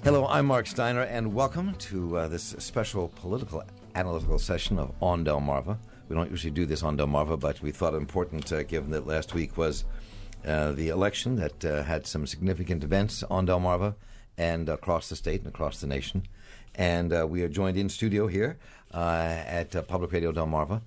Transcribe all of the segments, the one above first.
Hello, I'm Mark Steiner, and welcome to this special political analytical session of On Delmarva. We don't usually do this on Delmarva, but we thought it important, given that last week was the election that had some significant events on Delmarva and across the state and across the nation. And we are joined in studio here at Public Radio Delmarva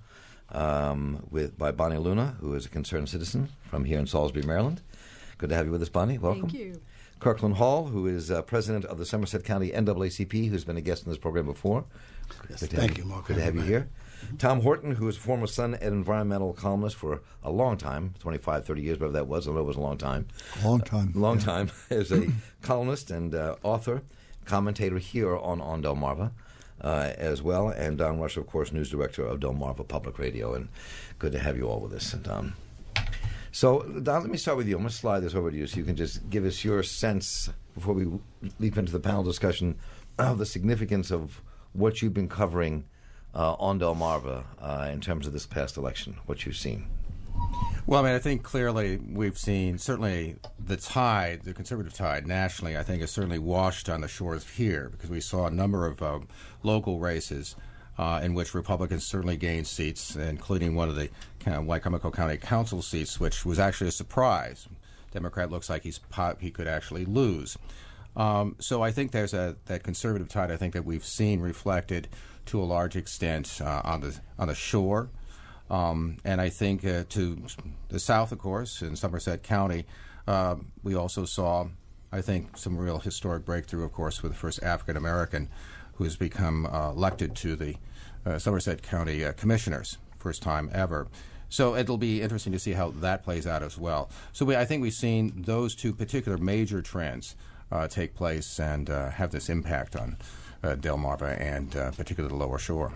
by Bonnie Luna, who is a concerned citizen from here in Salisbury, Maryland. Good to have you with us, Bonnie. Welcome. Thank you. Kirkland Hall, who is president of the Somerset County NAACP, who's been a guest in this program before. Yes, thank you, Mark. Good to have you here. Tom Horton, who is a former Sun and environmental columnist for a long time, 25, 30 years, whatever that was. I know it was a long time. Long time. As a columnist and author, commentator here on Delmarva as well. And Don Rush, of course, news director of Delmarva Public Radio. And good to have you all with us. And So, Don, let me start with you. I'm going to slide this over to you so you can just give us your sense, before we leap into the panel discussion, of the significance of what you've been covering on Delmarva in terms of this past election, what you've seen. Well, I think clearly we've seen certainly the tide, the conservative tide nationally, I think has certainly washed on the shores here, because we saw a number of local races in which Republicans certainly gained seats, including one of the Wicomico County Council seats, which was actually a surprise. Democrat looks like he could actually lose. So I think there's that conservative tide I think that we've seen reflected to a large extent on the shore. And I think to the south, of course, in Somerset County, we also saw, I think, some real historic breakthrough, of course, with the first African-American who has become elected to the Somerset County Commissioners, first time ever. So it'll be interesting to see how that plays out as well. So I think we've seen those two particular major trends take place and have this impact on Delmarva and particularly the lower shore.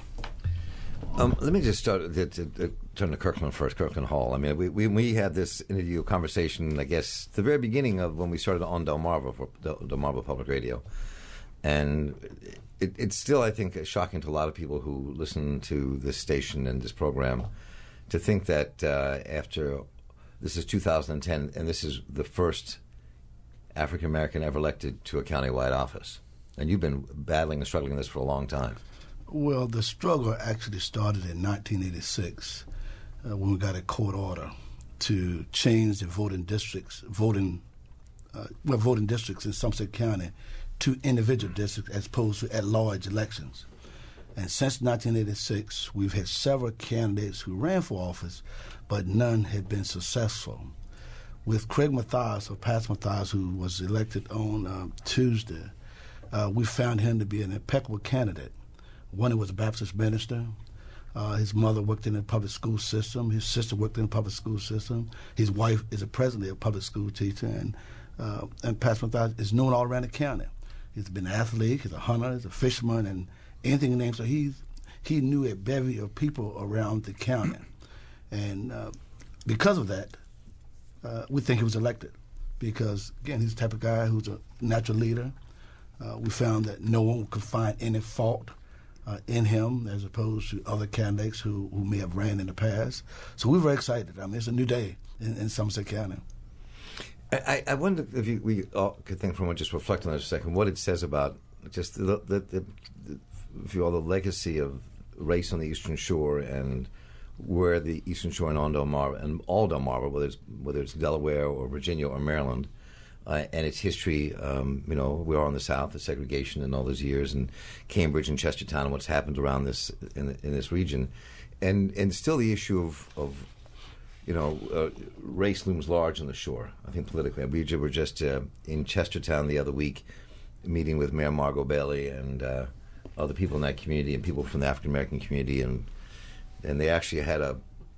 Let me just start to turn to Kirkland first, Kirkland Hall. I mean, we had this interview conversation, I guess, the very beginning of when we started on Delmarva for Delmarva Public Radio. And it's still, I think, shocking to a lot of people who listen to this station and this program to think that after, this is 2010, and this is the first African-American ever elected to a county-wide office. And you've been battling and struggling with this for a long time. Well, the struggle actually started in 1986 when we got a court order to change the voting districts in Somerset County to individual districts as opposed to at-large elections. And since 1986, we've had several candidates who ran for office, but none had been successful. With Craig Mathias, or Pastor Mathias, who was elected on Tuesday, we found him to be an impeccable candidate. One, he was a Baptist minister. His mother worked in the public school system. His sister worked in the public school system. His wife is a presently a public school teacher. And Pastor Mathias is known all around the county. He's been an athlete, he's a hunter, he's a fisherman, and anything in name. So he knew a bevy of people around the county. And because of that, we think he was elected. Because, again, he's the type of guy who's a natural leader. We found that no one could find any fault in him as opposed to other candidates who may have ran in the past. So we're very excited. I mean, it's a new day in Somerset County. I wonder if we all could think for a moment, just reflect on that for a second, what it says about just the legacy of race on the Eastern Shore and where the Eastern Shore and Delmarva, and all Delmarva, whether it's Delaware or Virginia or Maryland, and its history. We are on the South, the segregation and all those years, and Cambridge and Chestertown and what's happened around this in this region, and still the issue of race looms large on the shore, I think, politically. We were just in Chestertown the other week meeting with Mayor Margot Bailey and other people in that community and people from the African-American community, and they actually had a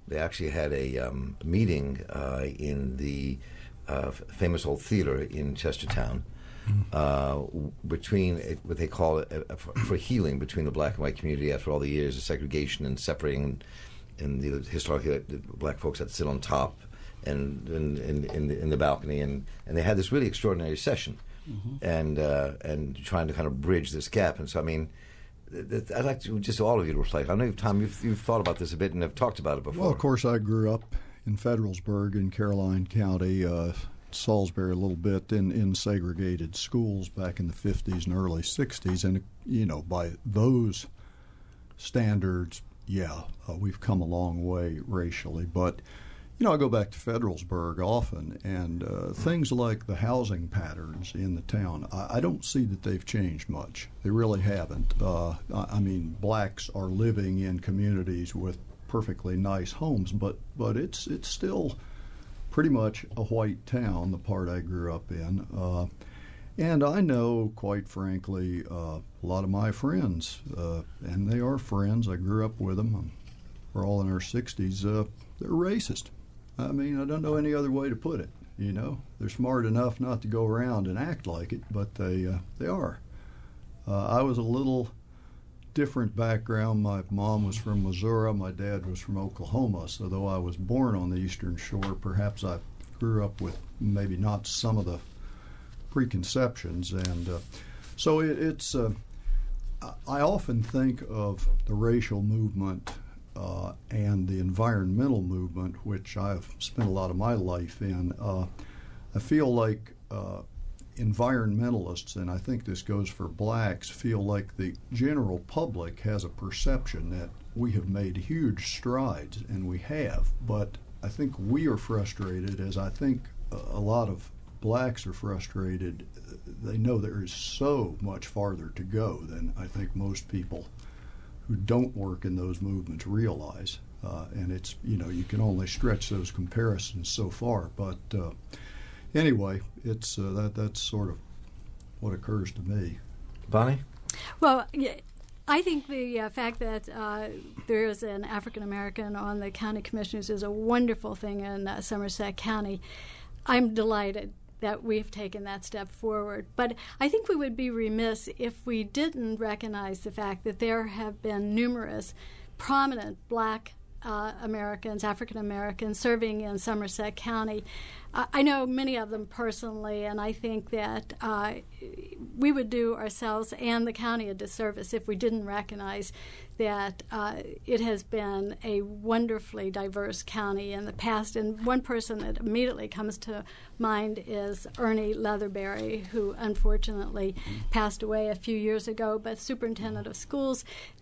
meeting in the famous old theater in Chestertown between what they call for healing between the black and white community after all the years of segregation and separating. And historically, the black folks had to sit on top and in the balcony, and they had this really extraordinary session, and trying to kind of bridge this gap. And so, I mean, I'd like to just all of you to reflect. I know, Tom, you've thought about this a bit and have talked about it before. Well, of course, I grew up in Federalsburg in Caroline County, Salisbury a little bit in segregated schools back in the 50s and early 60s, and by those standards, we've come a long way racially. But I go back to Federalsburg often, and things like the housing patterns in the town, I don't see that they've changed much. They really haven't. Blacks are living in communities with perfectly nice homes, but it's still pretty much a white town, the part I grew up in. And I know, quite frankly, a lot of my friends, and they are friends, I grew up with them, we're all in our 60s, they're racist. I don't know any other way to put it, They're smart enough not to go around and act like it, but they are. I was a little different background. My mom was from Missouri, my dad was from Oklahoma, so though I was born on the Eastern Shore, perhaps I grew up with maybe not some of the preconceptions, and so it's I often think of the racial movement and the environmental movement, which I've spent a lot of my life in. I feel like environmentalists, and I think this goes for blacks, feel like the general public has a perception that we have made huge strides, and we have, but I think we are frustrated, as I think a lot of blacks are frustrated. They know there is so much farther to go than I think most people who don't work in those movements realize. And it's, you can only stretch those comparisons so far. But anyway, it's that's sort of what occurs to me. Bonnie? Well, I think the fact that there is an African American on the county commissioners is a wonderful thing in Somerset County. I'm delighted that we've taken that step forward. But I think we would be remiss if we didn't recognize the fact that there have been numerous prominent black Americans, African Americans, serving in Somerset County. I know many of them personally, and I think that we would do ourselves and the county a disservice if we didn't recognize that it has been a wonderfully diverse county in the past. And one person that immediately comes to mind is Ernie Leatherberry, who unfortunately passed away a few years ago, but superintendent of schools.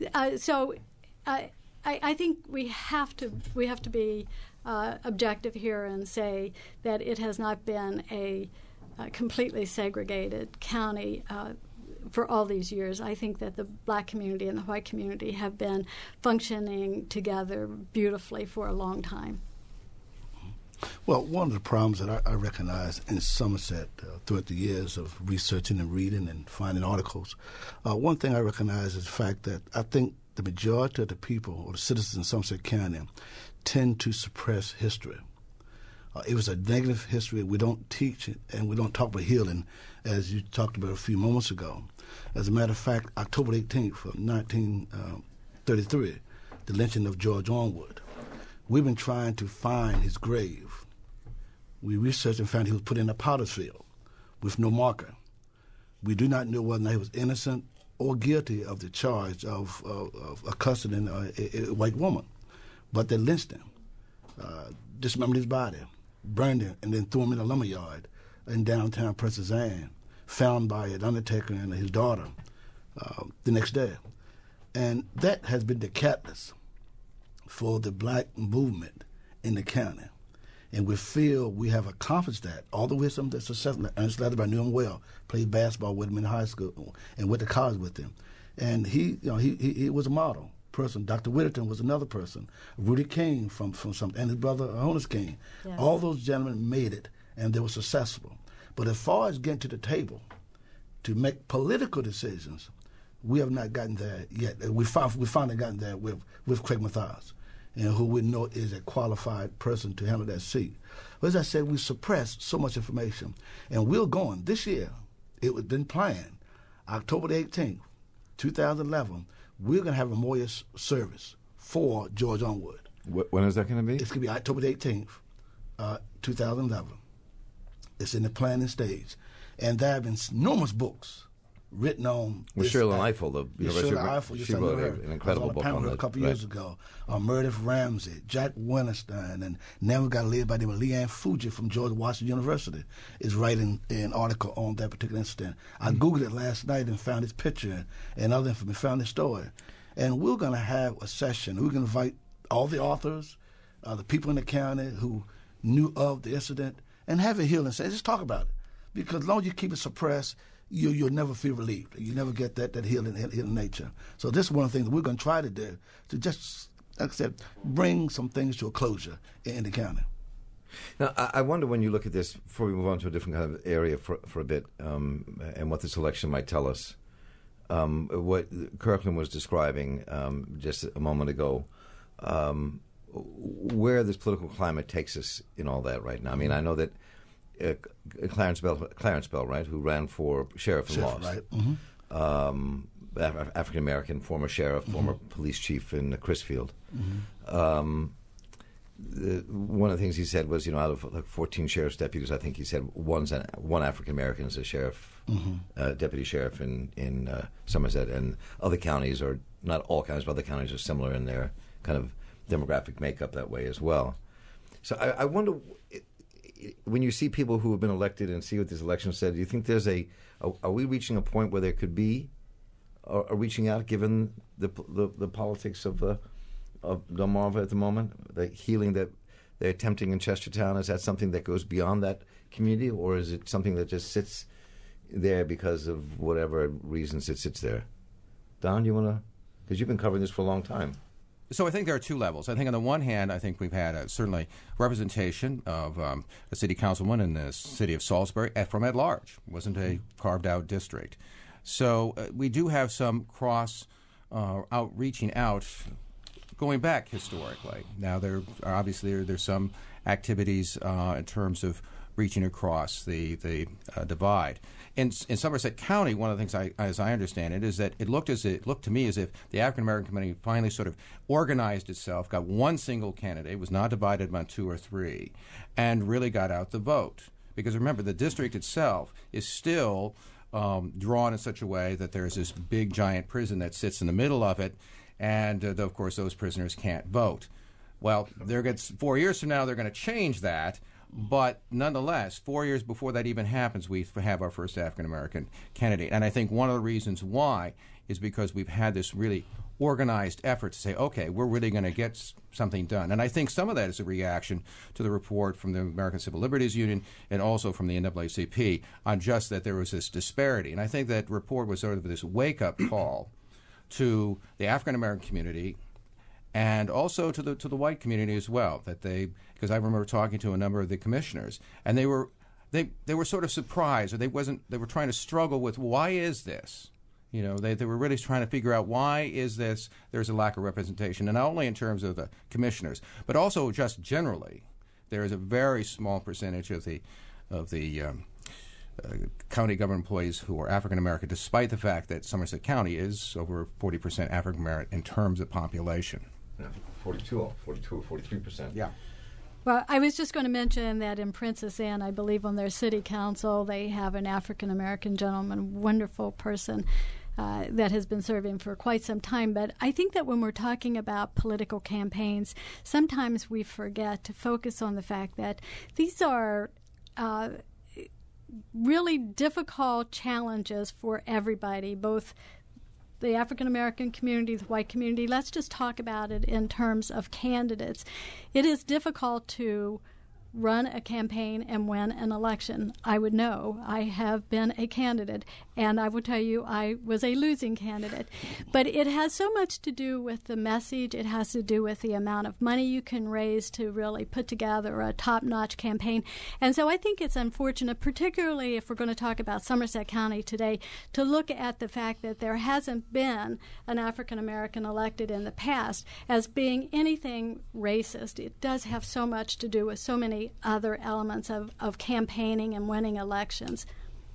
I think we have to be objective here and say that it has not been a completely segregated county for all these years. I think that the black community and the white community have been functioning together beautifully for a long time. Well, one of the problems that I recognize in Somerset throughout the years of researching and reading and finding articles, one thing I recognize is the fact that I think the majority of the people or the citizens in Somerset County tend to suppress history. It was a negative history. We don't teach it, and we don't talk about healing, as you talked about a few moments ago. As a matter of fact, October 18th of 1933, the lynching of George Onward, we've been trying to find his grave. We researched and found he was put in a potter's field with no marker. We do not know whether or not he was innocent or guilty of the charge of accosting a white woman. But they lynched him, dismembered his body, burned him, and then threw him in a lumber yard in downtown Princess Anne, found by an undertaker and his daughter the next day. And that has been the catalyst for the black movement in the county. And we feel we have accomplished that. All the way some that's successful. Ernest Leatherberry, I knew him well, played basketball with him in high school and went to college with him. And he was a model person. Dr. Whittington was another person. Rudy King from something, and his brother Honus King. Yes. All those gentlemen made it, and they were successful. But as far as getting to the table to make political decisions, we have not gotten there yet. We finally gotten there with Craig Mathias, and who we know is a qualified person to handle that seat. But as I said, we suppressed so much information. And we're going, this year, it was been planned, October the 18th, 2011, we're going to have a memorial service for George Onward. When is that going to be? It's going to be October the 18th, 2011. It's in the planning stage. And there have been numerous books written on. With Shirley Eiffel, the University Shirley Eiffel, she wrote an incredible book on that. A couple years ago. Meredith Ramsey, Jack Winterstein, and now we've got a lady by the name of Leanne Fuji from George Washington University is writing an article on that particular incident. I Googled it last night and found its picture and other information, found the story. And we're going to have a session. We're going to invite all the authors, the people in the county who knew of the incident, and have a hearing session. Just talk about it. Because as long as you keep it suppressed, you'll never feel relieved. You never get that healing nature. So this is one of the things that we're going to try to do, to just, like I said, bring some things to a closure in the county. Now, I wonder, when you look at this, before we move on to a different kind of area for a bit, and what this election might tell us, what Kirkland was describing just a moment ago, where this political climate takes us in all that right now. I mean, I know that Clarence Bell, right, who ran for sheriff and lost. Right. Mm-hmm. African American, former sheriff, former police chief in Crisfield. Mm-hmm. One of the things he said was, out of like 14 sheriff's deputies, I think he said one African American is a sheriff, deputy sheriff in Somerset, and other counties, or not all counties, but other counties are similar in their kind of demographic makeup that way as well. So I wonder, when you see people who have been elected and see what this election said, do you think there's are we reaching a point where there could be a reaching out, given the politics of Delmarva at the moment, the healing that they're attempting in Chestertown? Is that something that goes beyond that community, or is it something that just sits there because of whatever reasons it sits there? Don, you want to, because you've been covering this for a long time. So I think there are two levels. I think on the one hand, I think we've had certainly representation of a city councilman in the city of Salisbury from at large. It wasn't a carved-out district. So we do have some outreaching out, going back historically. Now, there's some activities in terms of reaching across the divide. In Somerset County, one of the things, as I understand it, is that it looked to me as if the African American community finally sort of organized itself, got one single candidate, was not divided by two or three, and really got out the vote. Because remember, the district itself is still drawn in such a way that there's this big giant prison that sits in the middle of it, and of course those prisoners can't vote. Well, 4 years from now they're going to change that. But nonetheless, 4 years before that even happens, we have our first African-American candidate. And I think one of the reasons why is because we've had this really organized effort to say, okay, we're really going to get something done. And I think some of that is a reaction to the report from the American Civil Liberties Union and also from the NAACP on just that there was this disparity. And I think that report was sort of this wake-up call to the African-American community and also to the white community as well, because I remember talking to a number of the commissioners, and they were sort of surprised, or they were trying to struggle with, why is this? They were really trying to figure out, why is this? There's a lack of representation, and not only in terms of the commissioners, but also just generally, there is a very small percentage of the county government employees who are African American, despite the fact that Somerset County is over 40% African American in terms of population. Yeah, 42 or 43%. Yeah. Well, I was just going to mention that in Princess Anne, I believe on their city council, they have an African-American gentleman, wonderful person that has been serving for quite some time. But I think that when we're talking about political campaigns, sometimes we forget to focus on the fact that these are really difficult challenges for everybody, both the African-American community, the white community. Let's just talk about it in terms of candidates. It is difficult to run a campaign and win an election. I would know. I have been a candidate, and I will tell you I was a losing candidate. But it has so much to do with the message. It has to do with the amount of money you can raise to really put together a top-notch campaign. And so I think it's unfortunate, particularly if we're going to talk about Somerset County today, to look at the fact that there hasn't been an African-American elected in the past as being anything racist. It does have so much to do with so many other elements of campaigning and winning elections.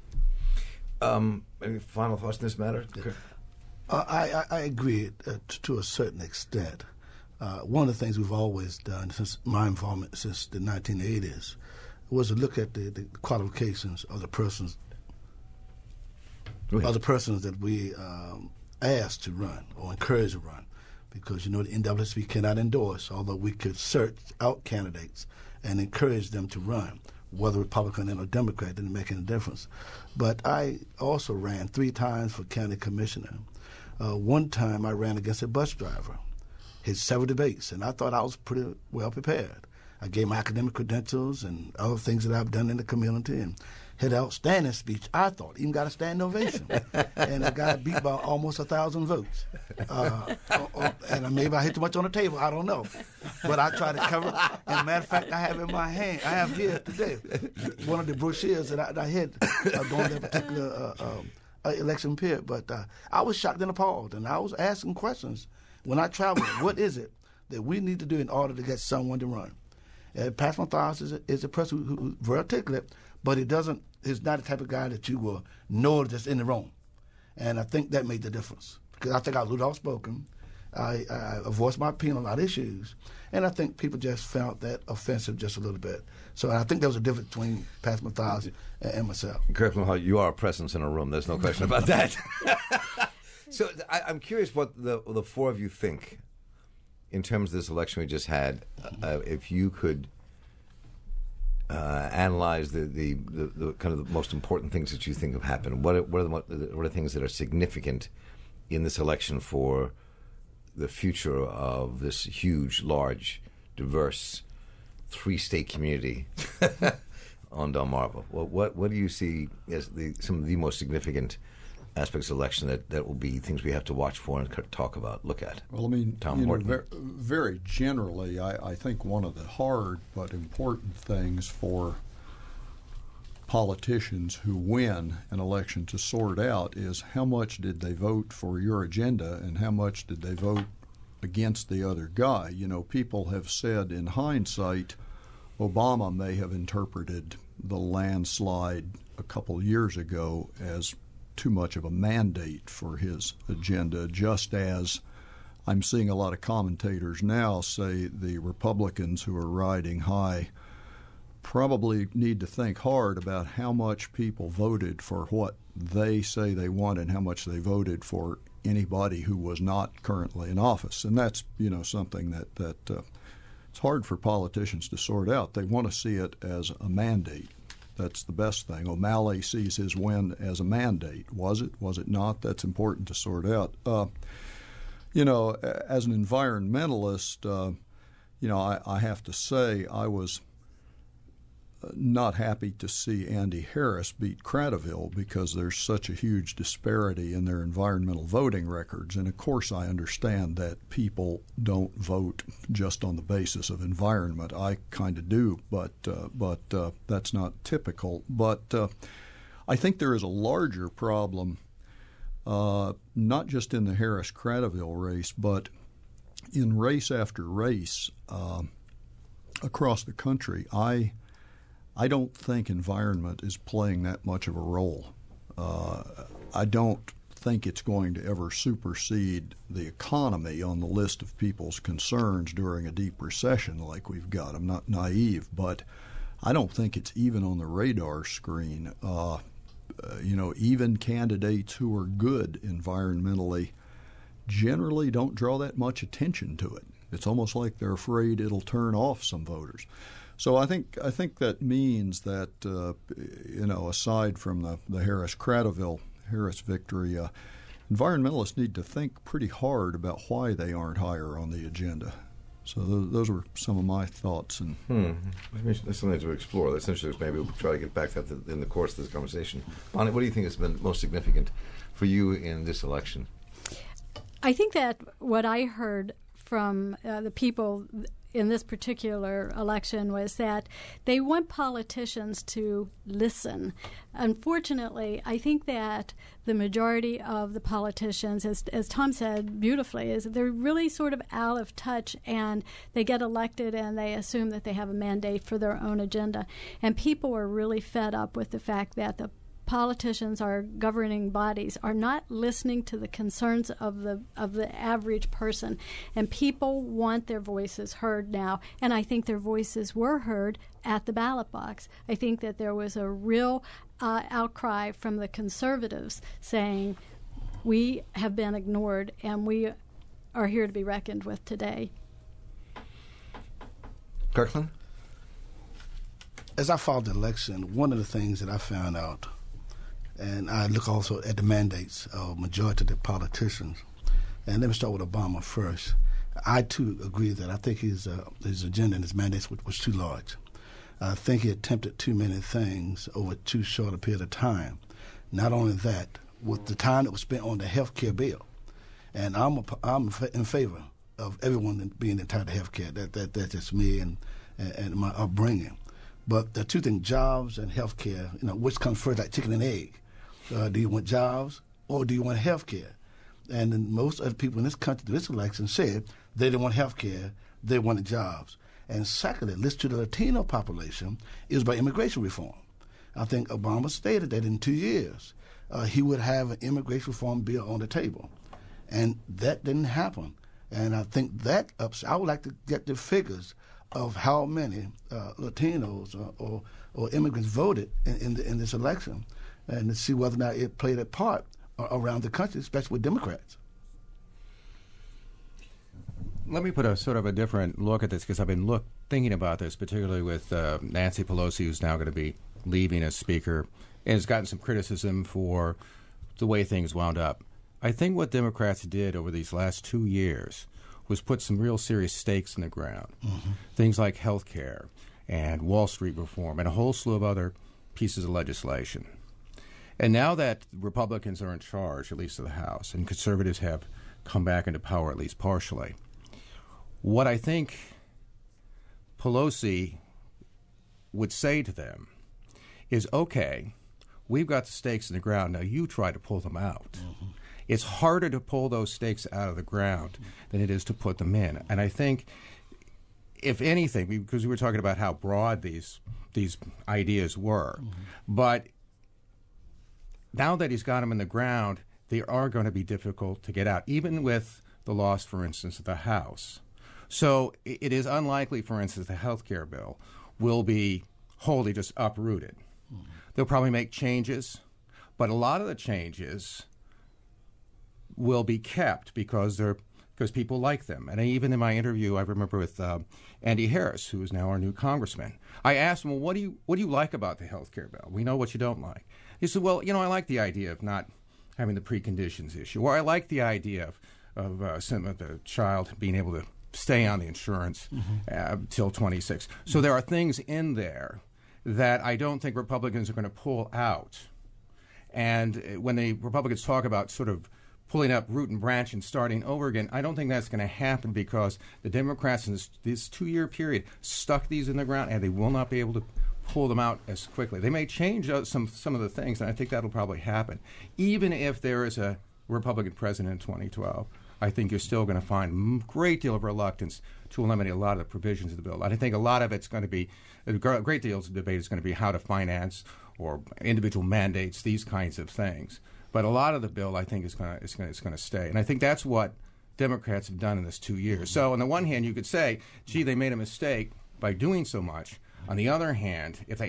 Any final thoughts on this matter? I agree to a certain extent. One of the things we've always done since my involvement since the 1980s was to look at the qualifications of the persons are the persons that we asked to run or encourage to run. Because, the NAACP cannot endorse, although we could search out candidates and encourage them to run, whether Republican or Democrat, didn't make any difference. But I also ran 3 times for county commissioner. One time I ran against a bus driver, hit several debates, and I thought I was pretty well prepared. I gave my academic credentials and other things that I've done in the community and had an outstanding speech, I thought. Even got a standing ovation. And I got beat by almost 1,000 votes. And maybe I hit too much on the table, I don't know. But I tried to cover it. And matter of fact, I have in my hand, I have here today, one of the brochures that I had during that particular election period. But I was shocked and appalled, and I was asking questions. When I traveled, what is it that we need to do in order to get someone to run? Pastor Mathias is a person who's very articulate, but he's not the type of guy that you will know that's in the room. And I think that made the difference. Because I think I was a little outspoken. I voiced my opinion on a lot of issues. And I think people just found that offensive just a little bit. So I think there was a difference between Pastor Mathias and myself. Correct me, you are a presence in a room. There's no question about that. So I'm curious what the 4 of you think in terms of this election we just had. If you could analyze the kind of the most important things that you think have happened. What are the things that are significant in this election for the future of this huge, large, diverse 3-state community on Delmarva? What do you see as some of the most significant aspects of the election that will be things we have to watch for and talk about, look at? Well, I mean, Tom Horton. Very generally, I think one of the hard but important things for politicians who win an election to sort out is how much did they vote for your agenda and how much did they vote against the other guy. People have said in hindsight, Obama may have interpreted the landslide a couple years ago as too much of a mandate for his agenda, just as I'm seeing a lot of commentators now say the Republicans who are riding high probably need to think hard about how much people voted for what they say they want and how much they voted for anybody who was not currently in office. And that's, something that it's hard for politicians to sort out. They want to see it as a mandate. That's the best thing. O'Malley sees his win as a mandate. Was it? Was it not? That's important to sort out. As an environmentalist, I have to say I was not happy to see Andy Harris beat Cradaville because there's such a huge disparity in their environmental voting records. And, of course, I understand that people don't vote just on the basis of environment. I kind of do, but that's not typical. But I think there is a larger problem, not just in the Harris-Cradaville race, but in race after race across the country. I don't think environment is playing that much of a role. I don't think it's going to ever supersede the economy on the list of people's concerns during a deep recession like we've got. I'm not naive, but I don't think it's even on the radar screen. Even candidates who are good environmentally generally don't draw that much attention to it. It's almost like they're afraid it'll turn off some voters. So I think that means that aside from the Harris victory, environmentalists need to think pretty hard about why they aren't higher on the agenda. So those were some of my thoughts. And that's something to explore. That's interesting. Maybe we'll try to get back to that in the course of this conversation. Bonnie, what do you think has been most significant for you in this election? I think that what I heard from the people in this particular election was that they want politicians to listen. Unfortunately, I think that the majority of the politicians, as Tom said beautifully, is they're really sort of out of touch, and they get elected and they assume that they have a mandate for their own agenda. And people are really fed up with the fact that the politicians, our governing bodies, are not listening to the concerns of the average person. And people want their voices heard now. And I think their voices were heard at the ballot box. I think that there was a real outcry from the conservatives saying, we have been ignored and we are here to be reckoned with today. Kirkland? As I followed the election, one of the things that I found out, and I look also at the mandates of majority of the politicians, and let me start with Obama first. I, too, agree that I think his agenda and his mandates was too large. I think he attempted too many things over too short a period of time. Not only that, with the time that was spent on the health care bill, and I'm in favor of everyone being entitled to health care. That's just me and my upbringing. But the two things, jobs and health care, which comes first, like chicken and egg? Do you want jobs or do you want health care? And then most of the people in this country, this election, said they didn't want health care, they wanted jobs. And secondly, listen to the Latino population, is by immigration reform. I think Obama stated that in 2 years he would have an immigration reform bill on the table. And that didn't happen. And I think that I would like to get the figures of how many Latinos or immigrants voted in this election, and to see whether or not it played a part around the country, especially with Democrats. Let me put a sort of a different look at this, because I've been thinking about this, particularly with Nancy Pelosi, who's now going to be leaving as Speaker, and has gotten some criticism for the way things wound up. I think what Democrats did over these last 2 years was put some real serious stakes in the ground. Mm-hmm. Things like health care and Wall Street reform and a whole slew of other pieces of legislation. And now that Republicans are in charge, at least of the House, and conservatives have come back into power, at least partially, what I think Pelosi would say to them is, okay, we've got the stakes in the ground, now you try to pull them out. Mm-hmm. It's harder to pull those stakes out of the ground than it is to put them in. And I think, if anything, because we were talking about how broad these ideas were, mm-hmm. but now that he's got them in the ground, they are going to be difficult to get out, even with the loss, for instance, of the House. So it is unlikely, for instance, the health care bill will be wholly just uprooted. Mm-hmm. They'll probably make changes, but a lot of the changes will be kept because people like them. And even in my interview, I remember with Andy Harris, who is now our new congressman, I asked him, well, what do you like about the health care bill? We know what you don't like. He said, well, I like the idea of not having the preconditions issue, or I like the idea of the child being able to stay on the insurance till 26. So there are things in there that I don't think Republicans are going to pull out. And when the Republicans talk about sort of pulling up root and branch and starting over again, I don't think that's going to happen, because the Democrats in this 2-year period stuck these in the ground, and they will not be able to pull them out as quickly. They may change some of the things, and I think that'll probably happen. Even if there is a Republican president in 2012, I think you're still going to find a great deal of reluctance to eliminate a lot of the provisions of the bill. And I think a lot of it's going to be, a great deal of debate is going to be how to finance or individual mandates, these kinds of things. But a lot of the bill, I think, is going to stay. And I think that's what Democrats have done in this 2 years. So on the one hand, you could say, gee, they made a mistake by doing so much. On the other hand, if,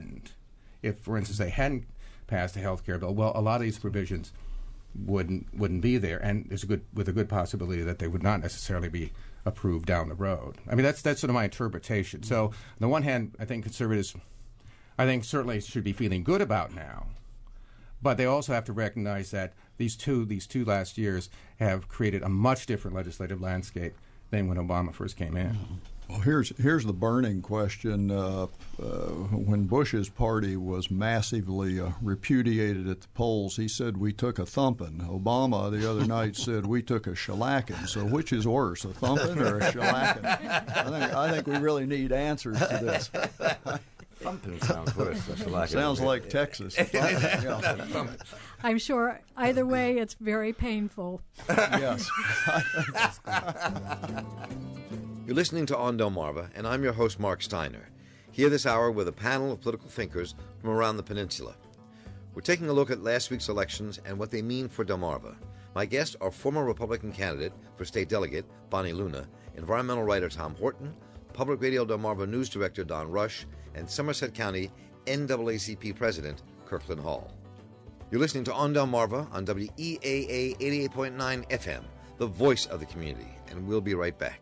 for instance, they hadn't passed the health care bill, well, a lot of these provisions wouldn't be there, and there's a good possibility that they would not necessarily be approved down the road. I mean, that's sort of my interpretation. So on the one hand, I think conservatives, certainly should be feeling good about now, but they also have to recognize that these two last years have created a much different legislative landscape than when Obama first came in. Well, here's the burning question. When Bush's party was massively repudiated at the polls, he said we took a thumping. Obama the other night said we took a shellacking. So which is worse, a thumping or a shellacking? I think we really need answers to this. Thumping sounds worse than shellacking. Sounds like Texas. I'm sure either way it's very painful. Yes. You're listening to On Delmarva, and I'm your host, Mark Steiner, here this hour with a panel of political thinkers from around the peninsula. We're taking a look at last week's elections and what they mean for Delmarva. My guests are former Republican candidate for state delegate Bonnie Luna, environmental writer Tom Horton, Public Radio Delmarva News Director Don Rush, and Somerset County NAACP President Kirkland Hall. You're listening to On Delmarva on WEAA 88.9 FM, the voice of the community, and we'll be right back.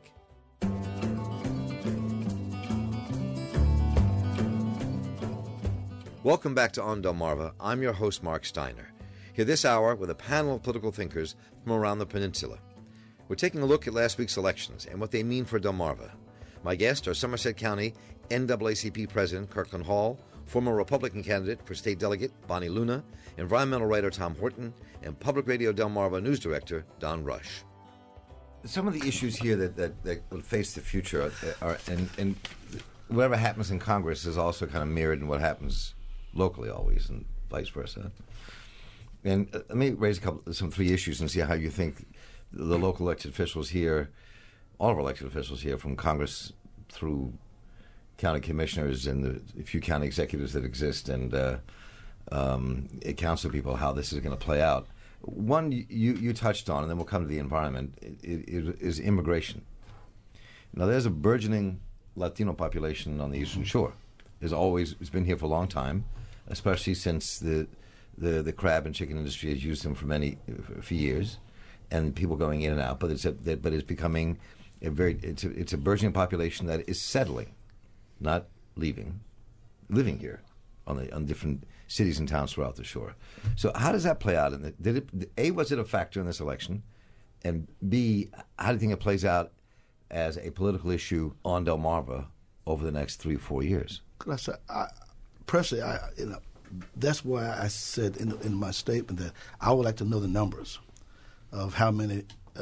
Welcome back to On Delmarva. I'm your host, Mark Steiner, here this hour with a panel of political thinkers from around the peninsula. We're taking a look at last week's elections and what they mean for Delmarva. My guests are Somerset County NAACP President Kirkland Hall, former Republican candidate for state delegate Bonnie Luna, environmental writer Tom Horton, and Public Radio Delmarva News Director Don Rush. Some of the issues here that will face the future are, and whatever happens in Congress is also kind of mirrored in what happens locally always, and vice versa. And let me raise some three issues and see how you think the local elected officials here, all of our elected officials here, from Congress through county commissioners and the few county executives that exist, and council people, how this is going to play out. One you touched on, and then we'll come to the environment, is immigration. Now, there's a burgeoning Latino population on the Eastern Shore. It's been here for a long time, especially since the crab and chicken industry has used them for years, and people going in and out. But it's becoming it's a burgeoning population that is settling, not leaving, living here on different cities and towns throughout the shore. So how does that play out? Was it a factor in this election? And B, how do you think it plays out as a political issue on Delmarva over the next 3 or 4 years? Personally, that's why I said in my statement that I would like to know the numbers of how many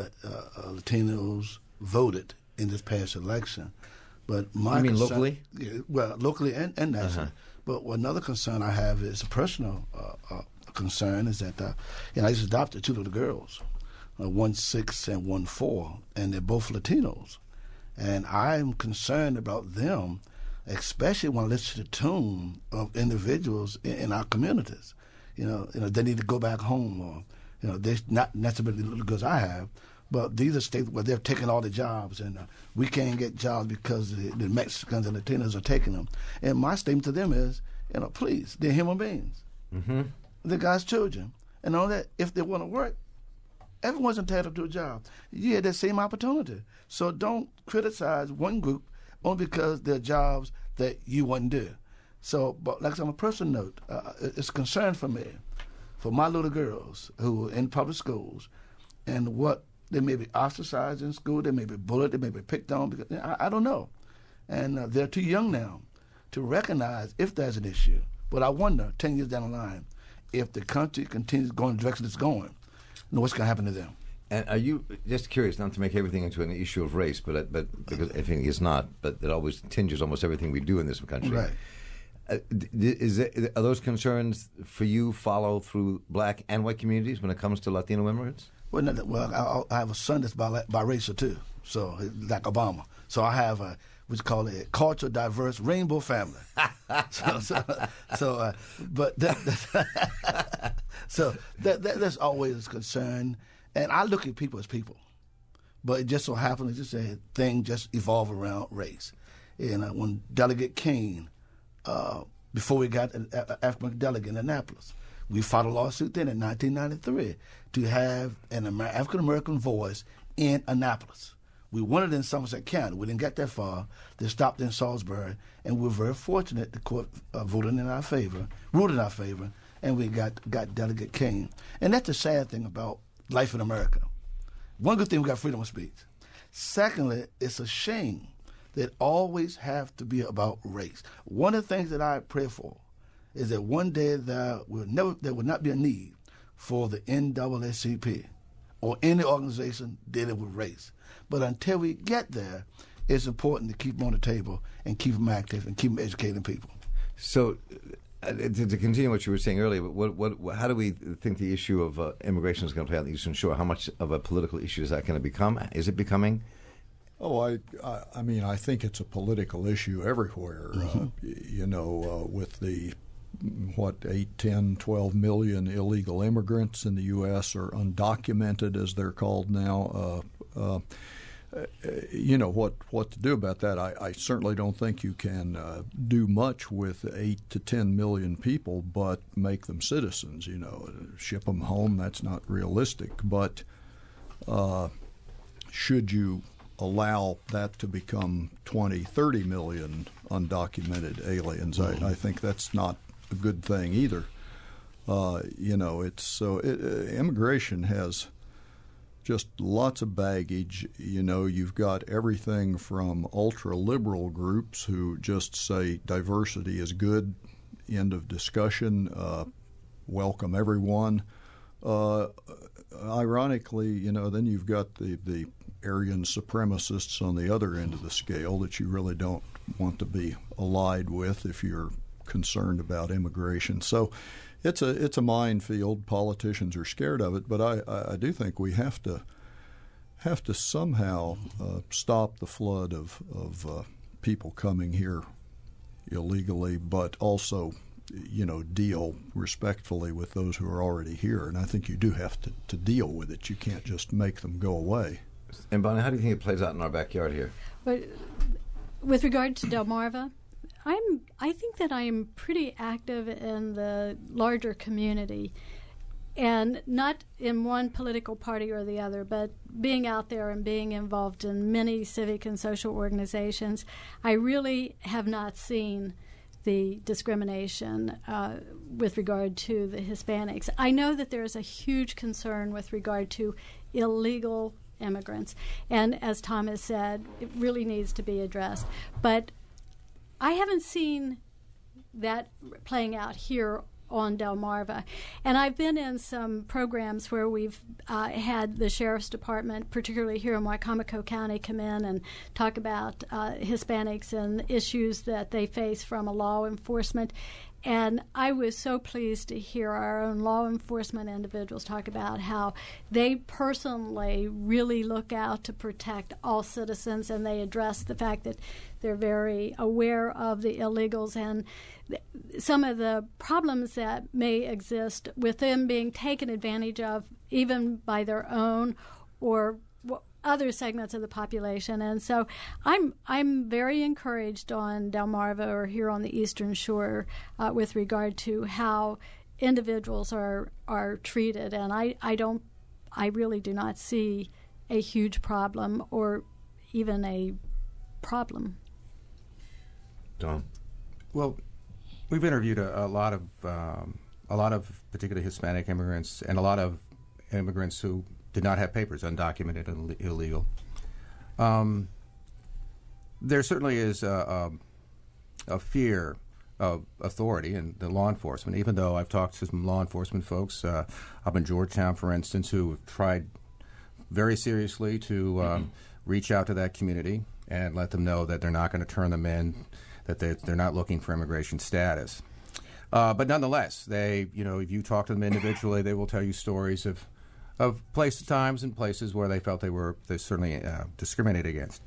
Latinos voted in this past election. But my you mean concern, locally? Well, locally and nationally. But another concern I have is a personal concern is that I just adopted 2 little girls, 1 6 and 1 4, and they're both Latinos, and I'm concerned about them, especially when I listen to the tune of individuals in our communities. You know, they need to go back home, or they're not necessarily the little girls I have, but these are states where they're taking all the jobs, and we can't get jobs because the Mexicans and Latinos are taking them. And my statement to them is, please, they're human beings. Mm-hmm. They're God's children. And all that, if they want to work, everyone's entitled to a job. You had that same opportunity. So don't criticize one group only because they're jobs that you wouldn't do. So, but like on a personal note, it's a concern for me, for my little girls who are in public schools, and what they may be ostracized in school, they may be bullied, they may be picked on, because I don't know. And they're too young now to recognize if there's an issue. But I wonder, 10 years down the line, if the country continues going the direction it's going, what's going to happen to them? And are you, just curious, not to make everything into an issue of race, but because I think it's not, but it always tinges almost everything we do in this country. Right. Are those concerns for you follow through black and white communities when it comes to Latino immigrants? Well, I have a son that's biracial too, so like Obama. So I have what's called a cultural diverse rainbow family. That's always a concern. And I look at people as people, but it just so happens just a thing just evolve around race. And when Delegate King, before we got an African delegate in Annapolis, we filed a lawsuit then in 1993 to have an African American voice in Annapolis. We wanted in Somerset County. We didn't get that far. They stopped in Salisbury, and we were very fortunate. The court ruled in our favor, and we got Delegate King. And that's the sad thing about life in America. One good thing, we got freedom of speech. Secondly, it's a shame that always have to be about race. One of the things that I pray for is that one day there will not be a need for the NAACP or any organization dealing with race. But until we get there, it's important to keep them on the table and keep them active and keep them educating people. So, to continue what you were saying earlier, how do we think the issue of immigration is going to play out on the Eastern Shore? How much of a political issue is that going to become? Is it becoming? Oh, I mean, I think it's a political issue everywhere. Mm-hmm. With the 8, 10, 12 million illegal immigrants in the U.S. or undocumented, as they're called now. What to do about that? I certainly don't think you can do much with 8 to 10 million people, but make them citizens. Ship them home. That's not realistic. But should you allow that to become 20, 30 million undocumented aliens? I think that's not a good thing either. Immigration has just lots of baggage. You've got everything from ultra-liberal groups who just say diversity is good, end of discussion, welcome everyone. Ironically, then you've got the Aryan supremacists on the other end of the scale that you really don't want to be allied with if you're concerned about immigration. So it's a minefield. Politicians are scared of it, but I do think we have to somehow stop the flood of people coming here illegally, but also deal respectfully with those who are already here. And I think you do have to deal with it. You can't just make them go away. And Bonnie, how do you think it plays out in our backyard here? But with regard to Delmarva, I think that I am pretty active in the larger community, and not in one political party or the other, but being out there and being involved in many civic and social organizations. I really have not seen the discrimination with regard to the Hispanics. I know that there is a huge concern with regard to illegal immigrants, and as Thomas said, it really needs to be addressed. But I haven't seen that playing out here on Delmarva. And I've been in some programs where we've had the Sheriff's Department, particularly here in Wicomico County, come in and talk about Hispanics and issues that they face from a law enforcement. And I was so pleased to hear our own law enforcement individuals talk about how they personally really look out to protect all citizens, and they address the fact that they're very aware of the illegals and some of the problems that may exist with them being taken advantage of, even by their own or other segments of the population. And so I'm very encouraged on Delmarva or here on the Eastern Shore with regard to how individuals are treated. And I really do not see a huge problem or even a problem. Don? Well, we've interviewed a lot of particularly Hispanic immigrants and a lot of immigrants who did not have papers, undocumented and illegal. There certainly is a fear of authority and the law enforcement, even though I've talked to some law enforcement folks up in Georgetown, for instance, who have tried very seriously to reach out to that community and let them know that they're not going to turn them in, that they're not looking for immigration status. But nonetheless, if you talk to them individually, they will tell you stories of times and places where they felt they certainly discriminated against.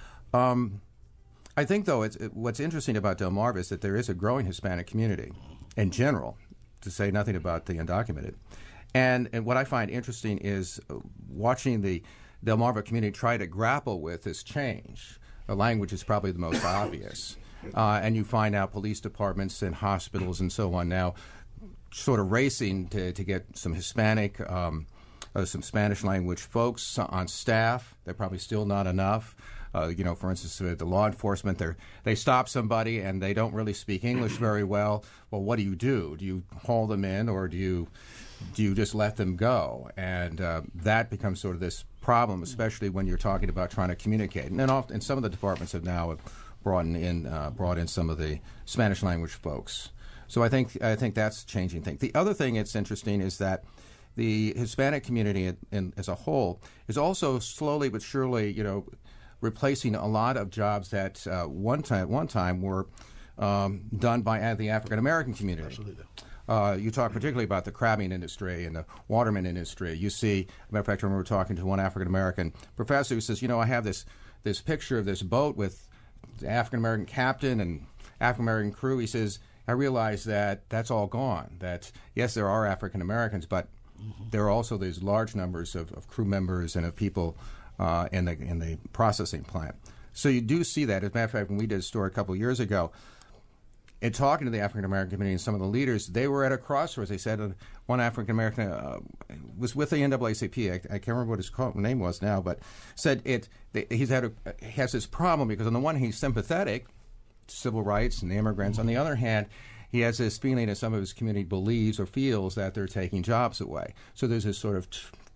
I think, though, what's interesting about Delmarva is that there is a growing Hispanic community in general, to say nothing about the undocumented. And what I find interesting is watching the Delmarva community try to grapple with this change. The language is probably the most obvious. And you find now police departments and hospitals and so on now sort of racing to get some Hispanic some Spanish language folks on staff. They're probably still not enough. For instance, the law enforcement, they stop somebody and they don't really speak English very well. Well, what do? Do you haul them in, or do you just let them go? And that becomes sort of this problem, especially when you're talking about trying to communicate. And then often some of the departments have now brought in some of the Spanish language folks. So I think that's changing things. The other thing that's interesting is that the Hispanic community as a whole is also slowly but surely, replacing a lot of jobs that one time were done by the African American community. Absolutely. You talk particularly about the crabbing industry and the waterman industry. You see, as a matter of fact, I remember talking to one African American professor who says, I have this picture of this boat with the African American captain and African American crew. He says, I realized that that's all gone. That, yes, there are African Americans, but there are also these large numbers of crew members and of people in the processing plant. So you do see that. As a matter of fact, when we did a story a couple of years ago, in talking to the African American community and some of the leaders, they were at a crossroads. They said one African American was with the NAACP. I can't remember what his name was now, but said he has this problem because on the one hand he's sympathetic to civil rights and the immigrants. On the other hand, he has this feeling that some of his community believes or feels that they're taking jobs away. So there's this sort of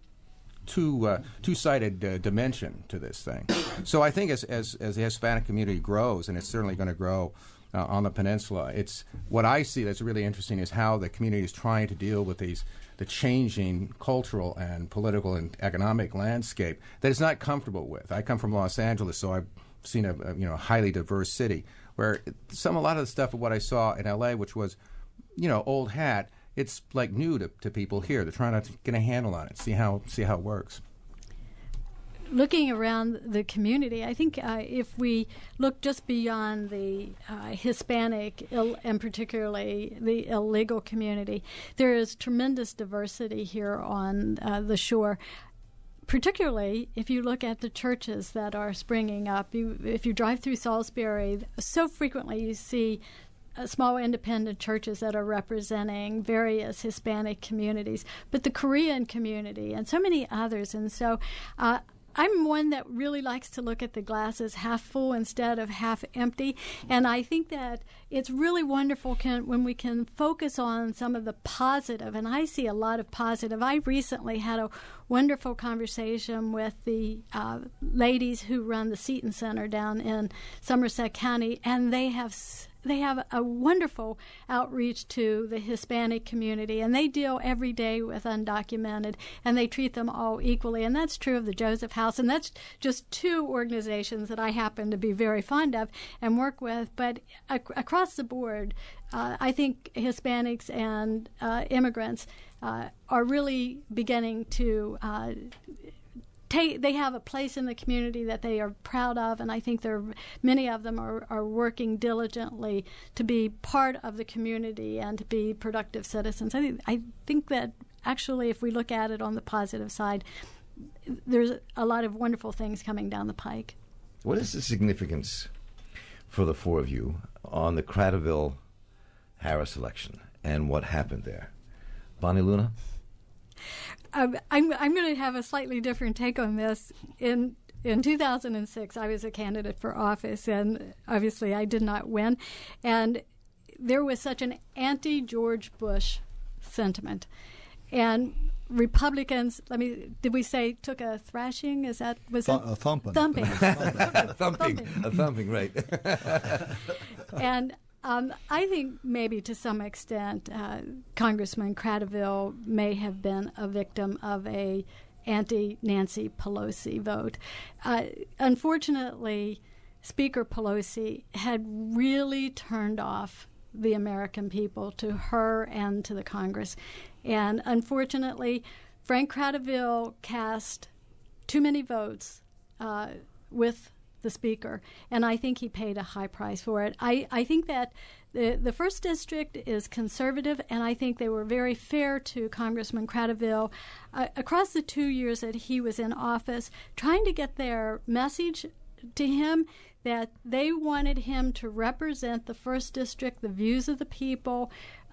two-sided dimension to this thing. So I think as the Hispanic community grows, and it's certainly going to grow on the peninsula, it's what I see that's really interesting is how the community is trying to deal with the changing cultural and political and economic landscape that it's not comfortable with. I come from Los Angeles, so I've seen a highly diverse city where a lot of the stuff of what I saw in L.A., which was old hat, it's like new to people here. They're trying to get a handle on it, see how it works. Looking around the community, I think if we look just beyond the Hispanic and particularly the illegal community, there is tremendous diversity here on the shore. Particularly if you look at the churches that are springing up. If you drive through Salisbury, so frequently you see small independent churches that are representing various Hispanic communities, but the Korean community and so many others. And so I'm one that really likes to look at the glass as half full instead of half empty. And I think that it's really wonderful when we can focus on some of the positive, and I see a lot of positive. I recently had a wonderful conversation with the ladies who run the Seton Center down in Somerset County, and they have a wonderful outreach to the Hispanic community, and they deal every day with undocumented, and they treat them all equally. And that's true of the Joseph House, and that's just two organizations that I happen to be very fond of and work with. But across the board, I think Hispanics and immigrants are really beginning to they have a place in the community that they are proud of, and I think many of them are working diligently to be part of the community and to be productive citizens. I think that actually, if we look at it on the positive side, there's a lot of wonderful things coming down the pike. What is the significance for the four of you on the Cradaville-Harris election and what happened there? Bonnie Luna? I'm going to have a slightly different take on this. In 2006, I was a candidate for office, and obviously I did not win. And there was such an anti-George Bush sentiment. And Republicans, did we say took a thrashing? Was it a thumping? Thumping. A thumping, right. And I think maybe to some extent Congressman Cradaville may have been a victim of a anti-Nancy Pelosi vote. Unfortunately, Speaker Pelosi had really turned off the American people to her and to the Congress. And unfortunately, Frank Cradaville cast too many votes with the Speaker, and I think he paid a high price for it. I think that the first district is conservative, and I think they were very fair to Congressman Cradaville across the 2 years that he was in office, trying to get their message to him that they wanted him to represent the first district, the views of the people,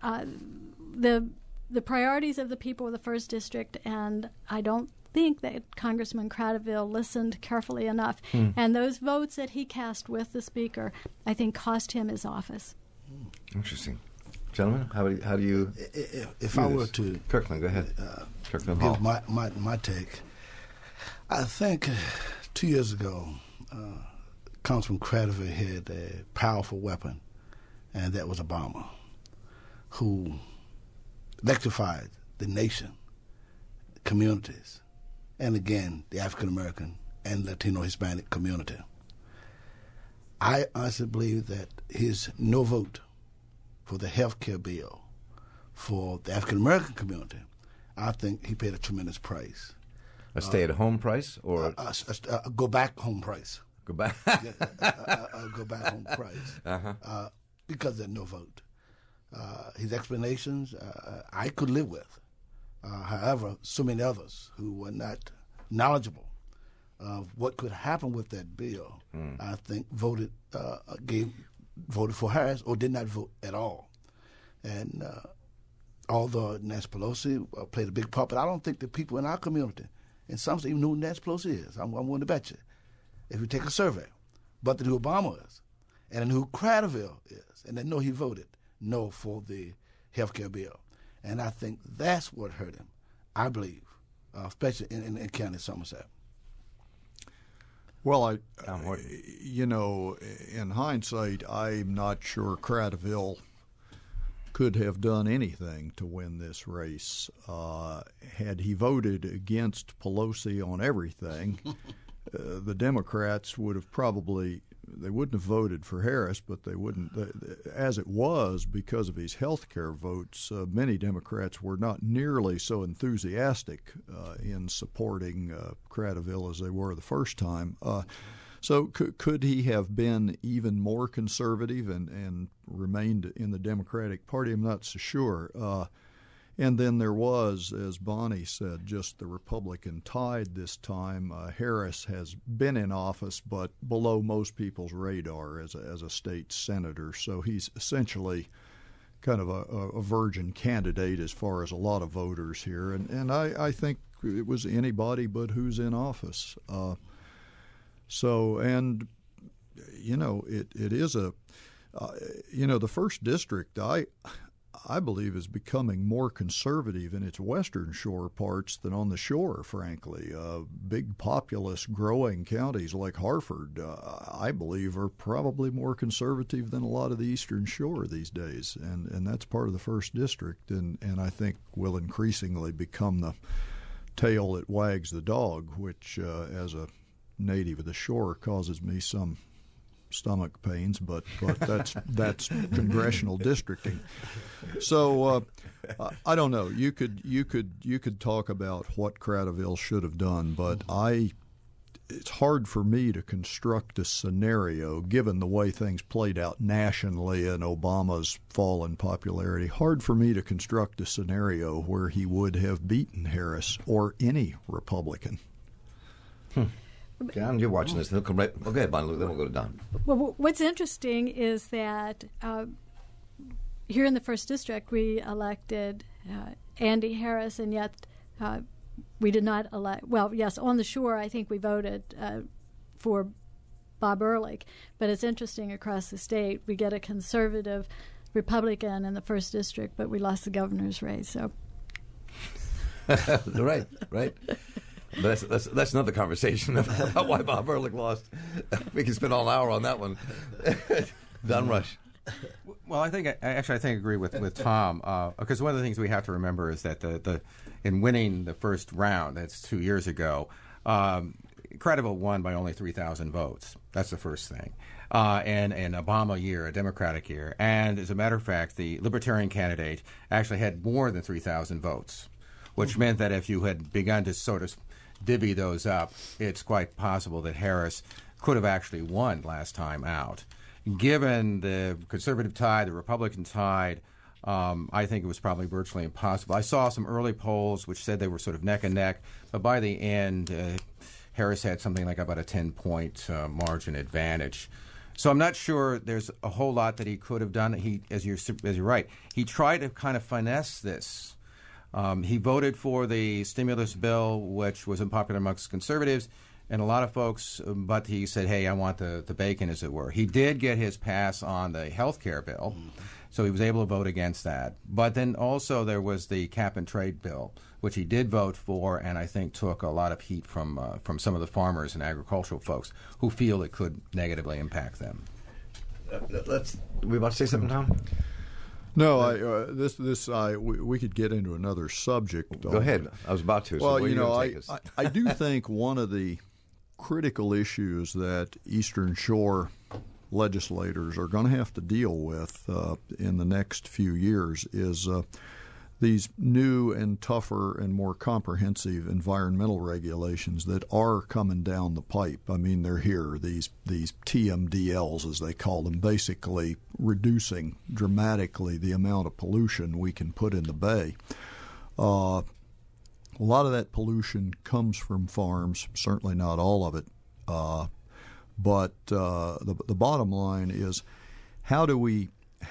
the priorities of the people of the first district, and I don't think that Congressman Cradaville listened carefully enough. And those votes that he cast with the Speaker, I think, cost him his office. Interesting. Gentlemen, how do you... If I were to... Kirkland, go ahead. Kirkland Hall. Give my take. I think 2 years ago, Congressman Cradaville had a powerful weapon, and that was Obama, who electrified the nation, communities, and again, the African American and Latino Hispanic community. I honestly believe that his no vote for the health care bill for the African American community, I think he paid a tremendous price. A stay-at-home price, or a go back home price? Go back. Go back home price. Because of no vote. His explanations I could live with. However, so many others who were not knowledgeable of what could happen with that bill, I think voted for Harris or did not vote at all. And although Nancy Pelosi played a big part, but I don't think the people in our community, in some states, even know who Nancy Pelosi is. I'm willing to bet you. If you take a survey, but then who Obama is, and then who Cradaville is, and they know he voted no for the health care bill. And I think that's what hurt him, I believe, especially in County Somerset. Well, in hindsight, I'm not sure Cradaville could have done anything to win this race. Had he voted against Pelosi on everything, the Democrats would have they wouldn't have voted for Harris, but they wouldn't. As it was, because of his health care votes, many Democrats were not nearly so enthusiastic in supporting Cradaville as they were the first time. So could he have been even more conservative and remained in the Democratic Party? I'm not so sure. And then there was, as Bonnie said, just the Republican tide this time. Harris has been in office, but below most people's radar as a state senator. So he's essentially kind of a virgin candidate as far as a lot of voters here. And I think it was anybody but who's in office. It is the first district, I believe, is becoming more conservative in its western shore parts than on the shore, frankly. Big, populous, growing counties like Hartford, I believe, are probably more conservative than a lot of the eastern shore these days. And that's part of the first district, and I think will increasingly become the tail that wags the dog, which, as a native of the shore, causes me some stomach pains, but that's congressional districting. So I don't know. You could talk about what Cradaville should have done, but it's hard for me to construct a scenario, given the way things played out nationally and Obama's fall in popularity. Hard for me to construct a scenario where he would have beaten Harris or any Republican. John, you're watching this. They'll come right. Okay, Bonnie, then we'll go to Don. Well, what's interesting is that here in the first district, we elected Andy Harris, and yet we did not elect. Well, yes, on the shore, I think we voted for Bob Ehrlich, but it's interesting across the state. We get a conservative Republican in the first district, but we lost the governor's race. So, right. But that's another conversation about why Bob Ehrlich lost. We can spend all an hour on that one. Don Rush. Well, I agree with Tom, because one of the things we have to remember is that in winning the first round, that's 2 years ago, Cradaville won by only 3,000 votes. That's the first thing. And an Obama year, a Democratic year. And as a matter of fact, the Libertarian candidate actually had more than 3,000 votes, which meant that if you had begun to sort of divvy those up, it's quite possible that Harris could have actually won last time out. Given the conservative tide, the Republican tide, I think it was probably virtually impossible. I saw some early polls which said they were sort of neck and neck, but by the end, Harris had something like about a 10-point margin advantage. So I'm not sure there's a whole lot that he could have done. He, as you're right, he tried to kind of finesse this. He voted for the stimulus bill, which was unpopular amongst conservatives and a lot of folks, but he said, hey, I want the bacon, as it were. He did get his pass on the health care bill, so he was able to vote against that. But then also there was the cap and trade bill, which he did vote for, and I think took a lot of heat from some of the farmers and agricultural folks who feel it could negatively impact them. We about to say something, Tom? No, we could get into another subject. Go ahead. I was about to. Well, so I do think one of the critical issues that Eastern Shore legislators are going to have to deal with in the next few years is these new and tougher and more comprehensive environmental regulations that are coming down the pipe. I mean, they're here, these TMDLs, as they call them, basically reducing dramatically the amount of pollution we can put in the bay. A lot of that pollution comes from farms, certainly not all of it. But the bottom line is, how do we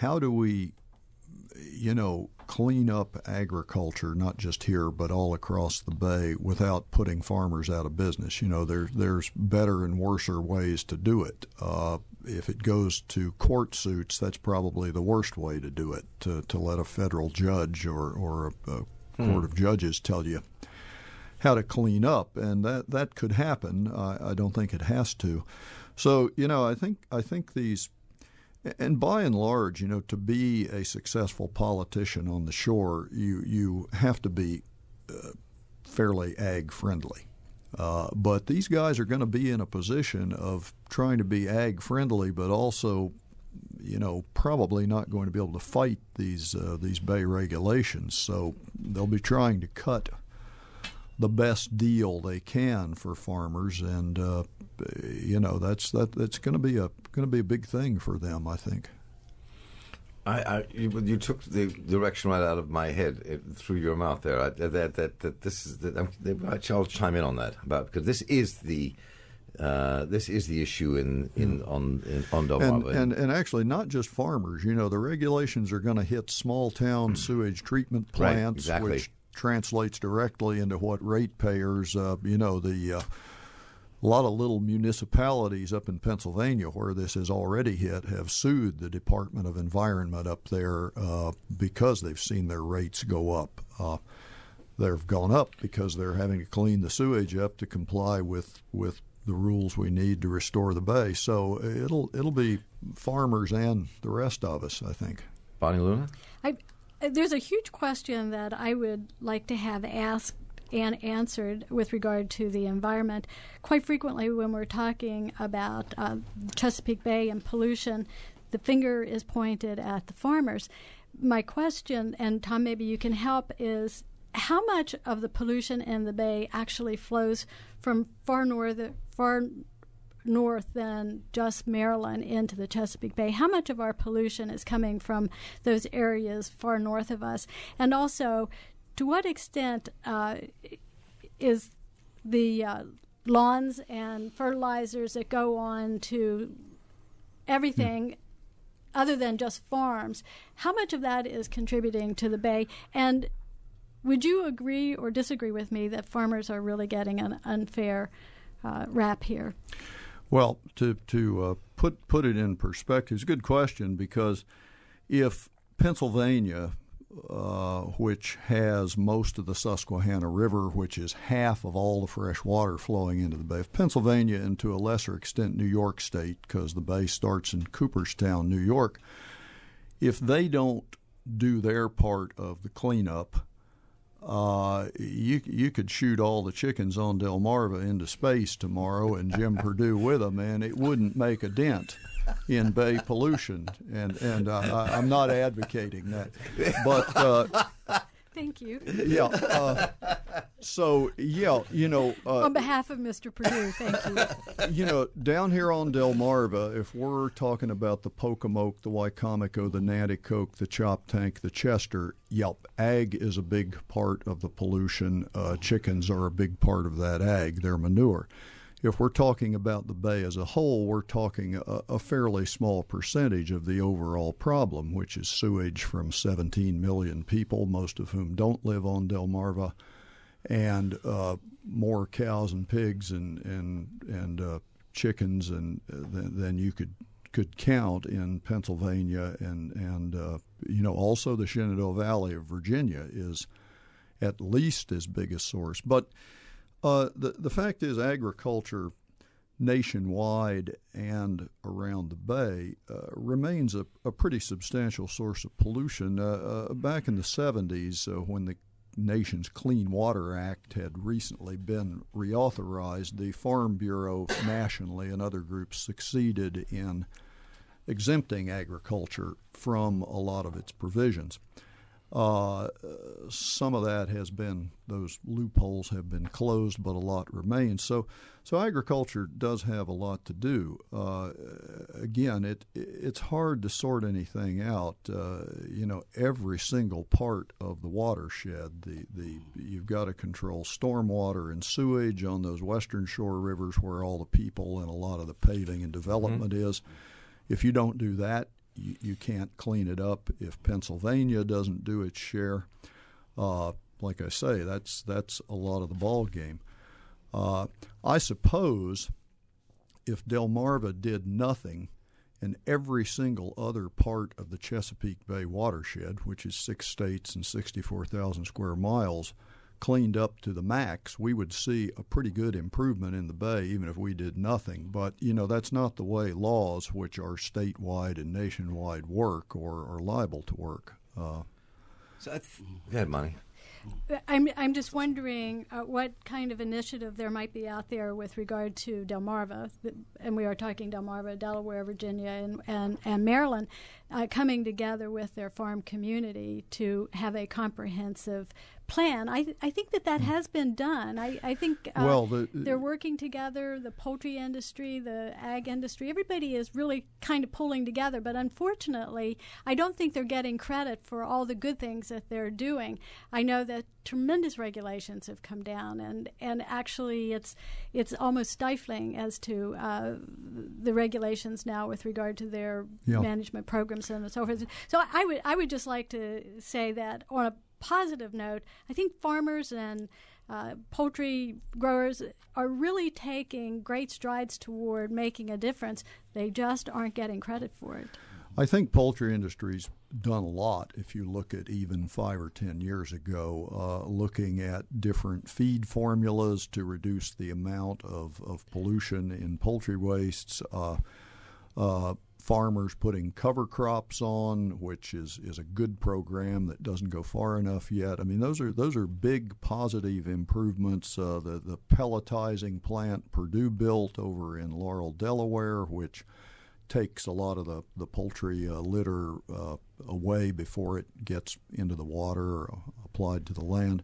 clean up agriculture, not just here but all across the bay, without putting farmers out of business? There's better and worser ways to do it. If it goes to court suits, that's probably the worst way to do it, to let a federal judge or a court of judges tell you how to clean up, and that could happen. I don't think it has to. So I think these, and by and large, to be a successful politician on the shore, you have to be fairly ag friendly. But these guys are going to be in a position of trying to be ag friendly, but also, probably not going to be able to fight these bay regulations. So they'll be trying to cut the best deal they can for farmers, and that's going to be a big thing for them, I think. You took the direction right out of my head through your mouth there. I'll chime in on that because this is the issue on Delmarva. And actually, not just farmers. The regulations are going to hit small town sewage treatment plants, right, exactly. Which translates directly into what ratepayers, a lot of little municipalities up in Pennsylvania where this has already hit have sued the Department of Environment up there because they've seen their rates go up. They've gone up because they're having to clean the sewage up to comply with the rules we need to restore the bay. So it'll be farmers and the rest of us, I think. Bonnie Luna? There's a huge question that I would like to have asked and answered with regard to the environment. Quite frequently when we're talking about Chesapeake Bay and pollution, the finger is pointed at the farmers. My question, and Tom, maybe you can help, is how much of the pollution in the bay actually flows from far north than just Maryland into the Chesapeake Bay? How much of our pollution is coming from those areas far north of us? And also, to what extent is the lawns and fertilizers that go on to everything other than just farms, how much of that is contributing to the bay? And would you agree or disagree with me that farmers are really getting an unfair rap here? Well, to put it in perspective, it's a good question, because if Pennsylvania, which has most of the Susquehanna River, which is half of all the fresh water flowing into the bay, if Pennsylvania, and to a lesser extent New York State, because the bay starts in Cooperstown, New York, if they don't do their part of the cleanup, you could shoot all the chickens on Delmarva into space tomorrow and Jim Perdue with them, and it wouldn't make a dent in bay pollution. And I'm not advocating that, but thank you. Yeah. On behalf of Mr. Perdue, thank you. Down here on Delmarva, if we're talking about the Pocomoke, the Wicomico, the Nanticoke, the Choptank, the Chester, ag is a big part of the pollution. Chickens are a big part of that ag, their manure. If we're talking about the bay as a whole, we're talking a fairly small percentage of the overall problem, which is sewage from 17 million people, most of whom don't live on Delmarva, and more cows and pigs and chickens than you could count in Pennsylvania, and also the Shenandoah Valley of Virginia is at least as big a source. But the fact is, agriculture nationwide and around the bay remains a pretty substantial source of pollution. Back in the 70s, when the nation's Clean Water Act had recently been reauthorized, the Farm Bureau nationally and other groups succeeded in exempting agriculture from a lot of its provisions. Some of that has been, those loopholes have been closed, but a lot remains. So agriculture does have a lot to do. Again, it's hard to sort anything out. Every single part of the watershed, you've got to control stormwater and sewage on those western shore rivers where all the people and a lot of the paving and development is. If you don't do that, you can't clean it up. If Pennsylvania doesn't do its share, like I say, that's a lot of the ball game. I suppose if Delmarva did nothing and every single other part of the Chesapeake Bay watershed, which is 6 states and 64,000 square miles, cleaned up to the max, we would see a pretty good improvement in the bay, even if we did nothing. But, that's not the way laws, which are statewide and nationwide, work or are liable to work. Go ahead, Monty. I'm just wondering what kind of initiative there might be out there with regard to Delmarva, and we are talking Delmarva, Delaware, Virginia, and Maryland, coming together with their farm community to have a comprehensive plan. I think that has been done. I think they're working together, the poultry industry, the ag industry. Everybody is really kind of pulling together, but unfortunately, I don't think they're getting credit for all the good things that they're doing. I know that tremendous regulations have come down, and actually it's almost stifling as to the regulations now with regard to their management programs and so forth. So I would just like to say that on a positive note, I think farmers and poultry growers are really taking great strides toward making a difference. They just aren't getting credit for it. I think poultry industry's done a lot. If you look at even 5 or 10 years ago, looking at different feed formulas to reduce the amount of pollution in poultry wastes, farmers putting cover crops on, which is a good program that doesn't go far enough yet. I mean, those are big positive improvements. The pelletizing plant Purdue built over in Laurel, Delaware, which takes a lot of the poultry litter away before it gets into the water or applied to the land.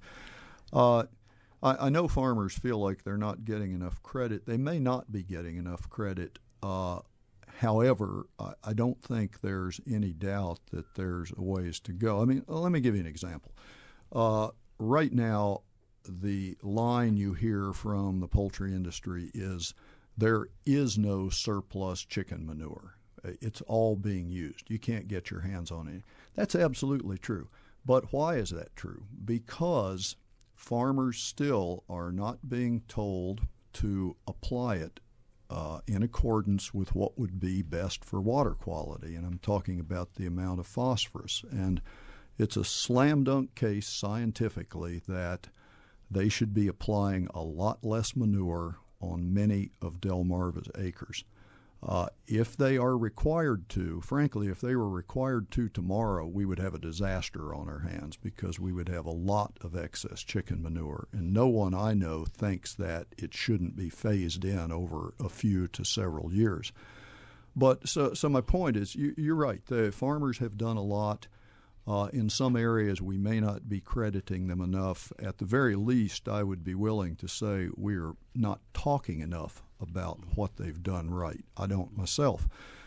I know farmers feel like they're not getting enough credit. They may not be getting enough credit. However, I don't think there's any doubt that there's a ways to go. I mean, let me give you an example. Right now, the line you hear from the poultry industry is there is no surplus chicken manure. It's all being used. You can't get your hands on it. That's absolutely true. But why is that true? Because farmers still are not being told to apply it in accordance with what would be best for water quality. And I'm talking about the amount of phosphorus. And it's a slam dunk case scientifically that they should be applying a lot less manure on many of Delmarva's acres. If they are required to, frankly, if they were required to tomorrow, we would have a disaster on our hands because we would have a lot of excess chicken manure. And no one I know thinks that it shouldn't be phased in over a few to several years. But so my point is, you're right. The farmers have done a lot. In some areas, we may not be crediting them enough. At the very least, I would be willing to say we're not talking enough about what they've done right. I don't myself.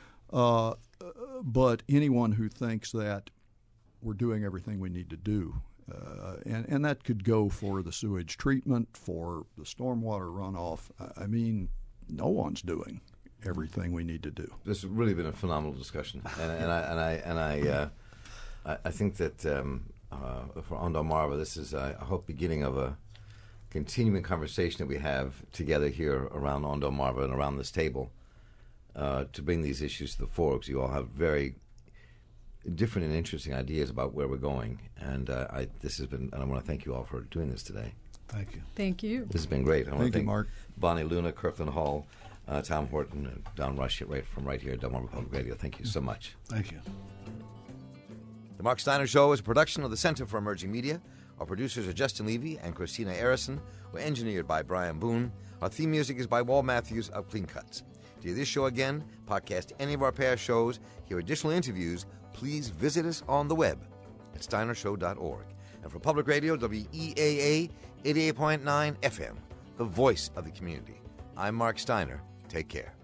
But anyone who thinks that we're doing everything we need to do, and that could go for the sewage treatment, for the stormwater runoff. I mean, no one's doing everything we need to do. This has really been a phenomenal discussion, I think that for On Delmarva, this is, I hope, beginning of a continuing conversation that we have together here around On Delmarva and around this table to bring these issues to the fore, because you all have very different and interesting ideas about where we're going. And this has been, and I want to thank you all for doing this today. Thank you. Thank you. This has been great. I want to thank Mark. Bonnie Luna, Kirkland Hall, Tom Horton, and Don Rush right here at Delmarva Public Radio. Thank you so much. Thank you. The Mark Steiner Show is a production of the Center for Emerging Media. Our producers are Justin Levy and Christina Arison. We're engineered by Brian Boone. Our theme music is by Wal Matthews of Clean Cuts. To hear this show again, podcast any of our past shows, hear additional interviews, please visit us on the web at steinershow.org. And for Public Radio, WEAA 88.9 FM, the voice of the community. I'm Mark Steiner. Take care.